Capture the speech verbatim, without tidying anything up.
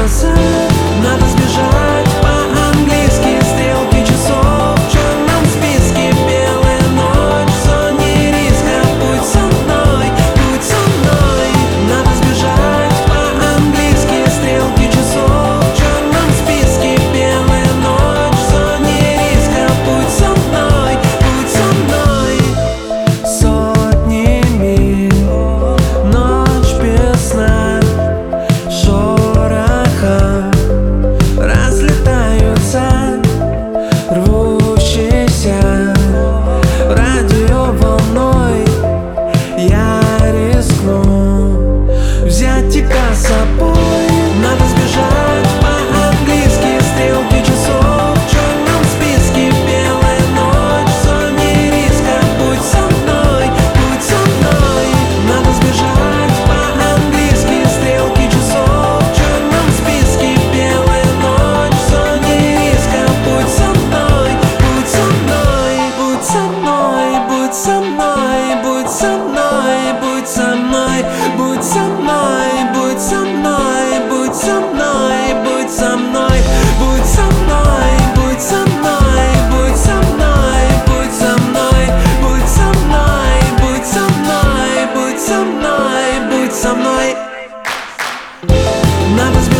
назад. Надо сбежать по-английски, стрелки часов в черном списке. Белая ночь в зоне риска. Будь со мной, будь со мной. Надо сбежать по-английски, стрелки часов в черном списке. Белая ночь в зоне риска. Будь со мной, будь со мной. Сотни миль, ночь без сна, шороха разлетаются рвущейся радиоволной. Я рискну взять тебя с собой. Надо сбежать по-английски, стрелки часов в черном списке. Белая ночь в зоне риска. Будь со мной, будь со мной. Надо сбежать по-английски, стрелки часов в черном списке. Белая ночь в зоне риска. Будь со мной, будь со мной, будь со мной, будь со мной, будь со мной, будь со мной, будь со мной, будь со мной, будь со мной, будь со мной, будь со мной, будь со мной, будь со мной, будь со мной, будь со мной, будь со мной, будь со мной, будь со мной. Надо